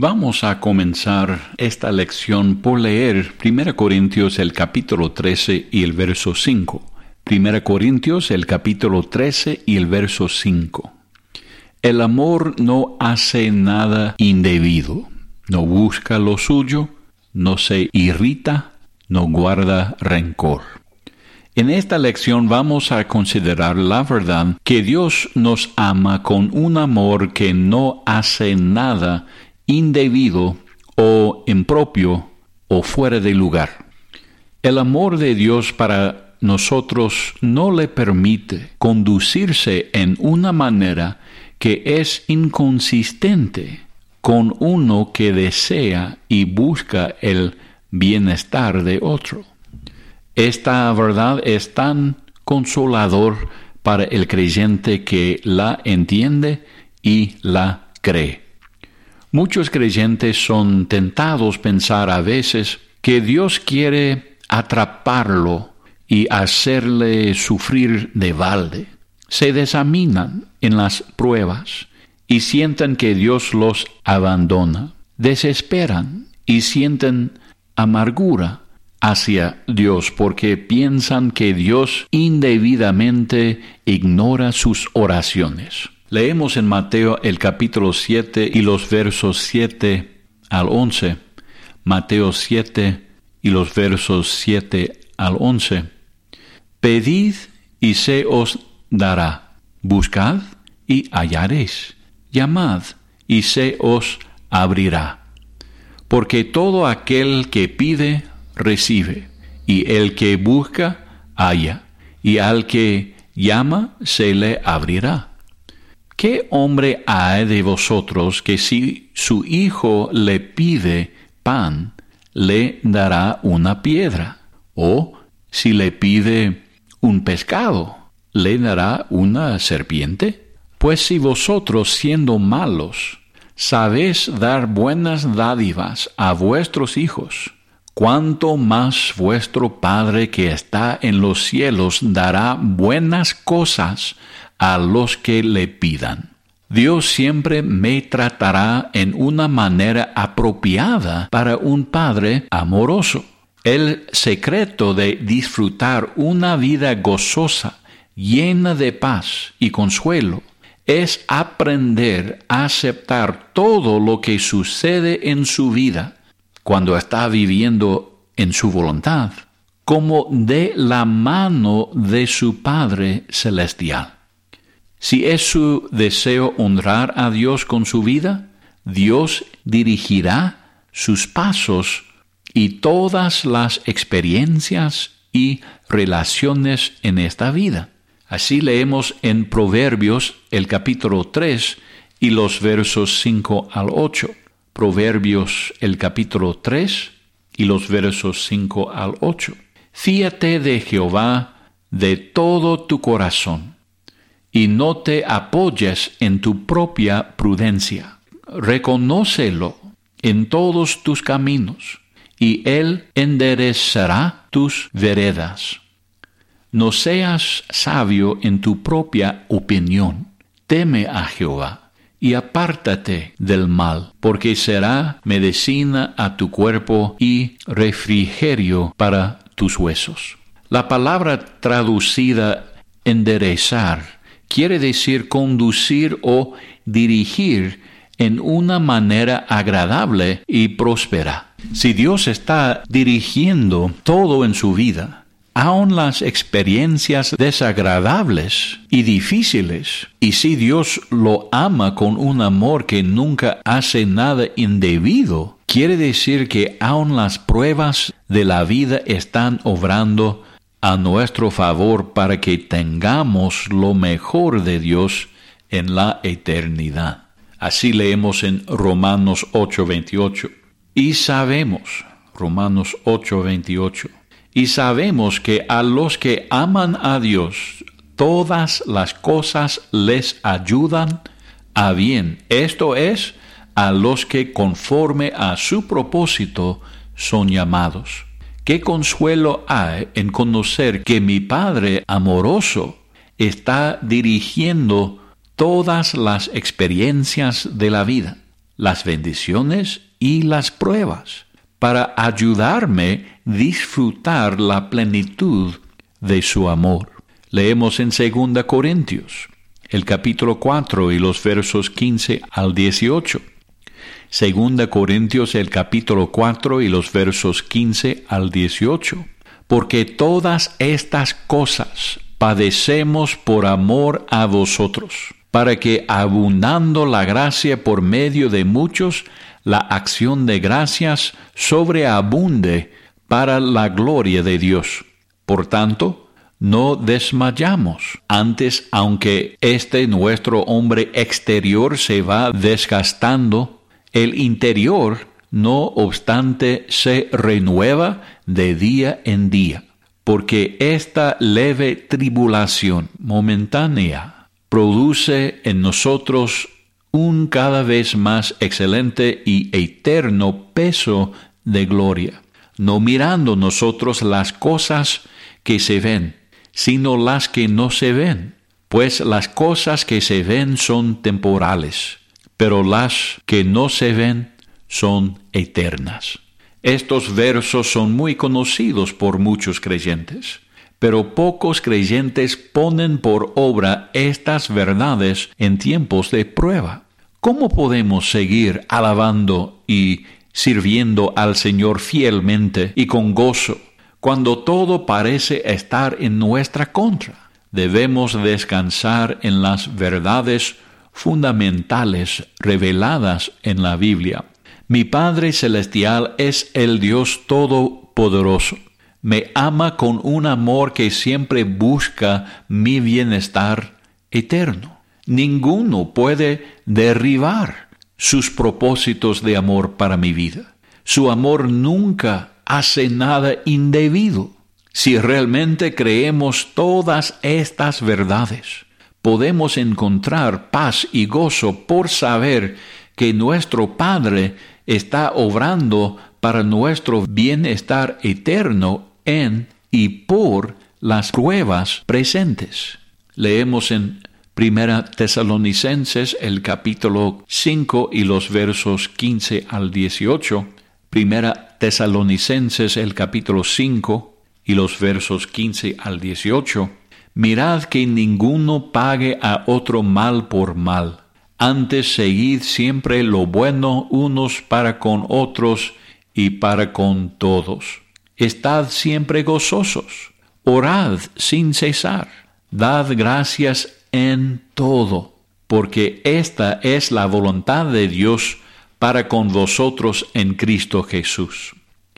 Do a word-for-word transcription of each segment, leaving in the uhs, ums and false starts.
Vamos a comenzar esta lección por leer primera Corintios el capítulo trece y el verso cinco. primera Corintios el capítulo trece y el verso cinco. El amor no hace nada indebido, no busca lo suyo, no se irrita, no guarda rencor. En esta lección vamos a considerar la verdad que Dios nos ama con un amor que no hace nada indebido o impropio o fuera de lugar. El amor de Dios para nosotros no le permite conducirse en una manera que es inconsistente con uno que desea y busca el bienestar de otro. Esta verdad es tan consolador para el creyente que la entiende y la cree. Muchos creyentes son tentados a pensar a veces que Dios quiere atraparlo y hacerle sufrir de balde. Se desaniman en las pruebas y sienten que Dios los abandona. Desesperan y sienten amargura hacia Dios porque piensan que Dios indebidamente ignora sus oraciones. Leemos en Mateo el capítulo siete y los versos siete al once. Mateo siete y los versos siete al once. Pedid y se os dará. Buscad y hallaréis. Llamad y se os abrirá. Porque todo aquel que pide, recibe, y el que busca, halla, y al que llama, se le abrirá. ¿Qué hombre hay de vosotros que si su hijo le pide pan, le dará una piedra? ¿O si le pide un pescado, le dará una serpiente? Pues si vosotros, siendo malos, sabéis dar buenas dádivas a vuestros hijos, ¿cuánto más vuestro Padre que está en los cielos dará buenas cosas a los que le pidan? Dios siempre me tratará en una manera apropiada para un Padre amoroso. El secreto de disfrutar una vida gozosa, llena de paz y consuelo, es aprender a aceptar todo lo que sucede en su vida cuando está viviendo en su voluntad, como de la mano de su Padre Celestial. Si es su deseo honrar a Dios con su vida, Dios dirigirá sus pasos y todas las experiencias y relaciones en esta vida. Así leemos en Proverbios el capítulo tres y los versos cinco al ocho. Proverbios el capítulo tres y los versos cinco al ocho. Fíate de Jehová de todo tu corazón, y no te apoyes en tu propia prudencia. Reconócelo en todos tus caminos, y él enderezará tus veredas. No seas sabio en tu propia opinión. Teme a Jehová y apártate del mal, porque será medicina a tu cuerpo y refrigerio para tus huesos. La palabra traducida enderezar quiere decir conducir o dirigir en una manera agradable y próspera. Si Dios está dirigiendo todo en su vida, aun las experiencias desagradables y difíciles, y si Dios lo ama con un amor que nunca hace nada indebido, quiere decir que aun las pruebas de la vida están obrando a nuestro favor para que tengamos lo mejor de Dios en la eternidad. Así leemos en Romanos ocho veintiocho. Y sabemos, Romanos ocho veintiocho, y sabemos que a los que aman a Dios, todas las cosas les ayudan a bien. Esto es, a los que conforme a su propósito son llamados. ¿Qué consuelo hay en conocer que mi Padre amoroso está dirigiendo todas las experiencias de la vida? las bendiciones y las pruebas, para ayudarme a disfrutar la plenitud de su amor. Leemos en segunda Corintios, el capítulo cuatro y los versos quince al dieciocho. segunda Corintios, el capítulo cuatro y los versos quince al dieciocho. Porque todas estas cosas padecemos por amor a vosotros, para que abundando la gracia por medio de muchos, la acción de gracias sobreabunde para la gloria de Dios. Por tanto, no desmayamos. Antes, aunque este nuestro hombre exterior se va desgastando, el interior, no obstante, se renueva de día en día, porque esta leve tribulación momentánea produce en nosotros un cada vez más excelente y eterno peso de gloria, no mirando nosotros las cosas que se ven, sino las que no se ven, pues las cosas que se ven son temporales, pero las que no se ven son eternas. Estos versos son muy conocidos por muchos creyentes, pero pocos creyentes ponen por obra estas verdades en tiempos de prueba. ¿Cómo podemos seguir alabando y sirviendo al Señor fielmente y con gozo cuando todo parece estar en nuestra contra? Debemos descansar en las verdades fundamentales reveladas en la Biblia. Mi Padre Celestial es el Dios Todopoderoso. Me ama con un amor que siempre busca mi bienestar eterno. Ninguno puede derribar sus propósitos de amor para mi vida. Su amor nunca hace nada indebido. Si realmente creemos todas estas verdades, podemos encontrar paz y gozo por saber que nuestro Padre está obrando para nuestro bienestar eterno en y por las pruebas presentes. Leemos en Primera Tesalonicenses, el capítulo cinco y los versos quince al dieciocho. Primera Tesalonicenses, el capítulo cinco y los versos quince al dieciocho. Mirad que ninguno pague a otro mal por mal. Antes seguid siempre lo bueno unos para con otros y para con todos. Estad siempre gozosos. Orad sin cesar. Dad gracias en todo, porque esta es la voluntad de Dios para con vosotros en Cristo Jesús.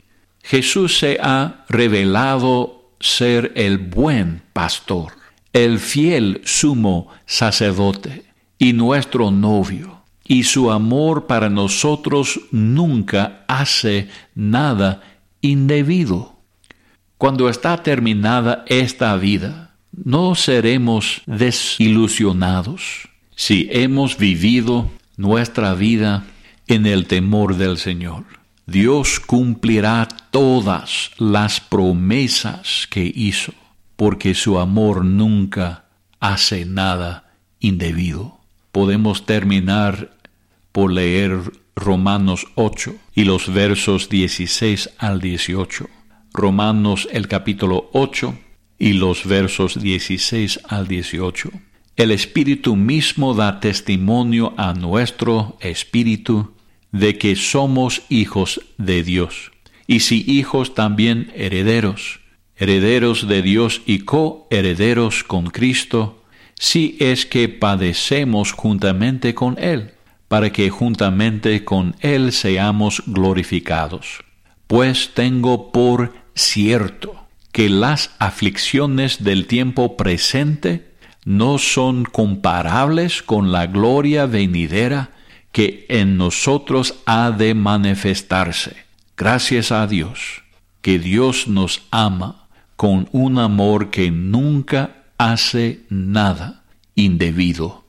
Jesús se ha revelado ser el buen pastor, el fiel sumo sacerdote y nuestro novio, y su amor para nosotros nunca hace nada indebido. Cuando está terminada esta vida, no seremos desilusionados si hemos vivido nuestra vida en el temor del Señor. Dios cumplirá todas las promesas que hizo, porque su amor nunca hace nada indebido. Podemos terminar por leer Romanos ocho y los versos dieciséis al dieciocho. Romanos el capítulo ocho y los versos dieciséis al dieciocho. El Espíritu mismo da testimonio a nuestro espíritu de que somos hijos de Dios. Y si hijos, también herederos, herederos de Dios y coherederos con Cristo, si es que padecemos juntamente con Él, para que juntamente con Él seamos glorificados. Pues tengo por cierto que las aflicciones del tiempo presente no son comparables con la gloria venidera que en nosotros ha de manifestarse. Gracias a Dios, que Dios nos ama con un amor que nunca hace nada indebido.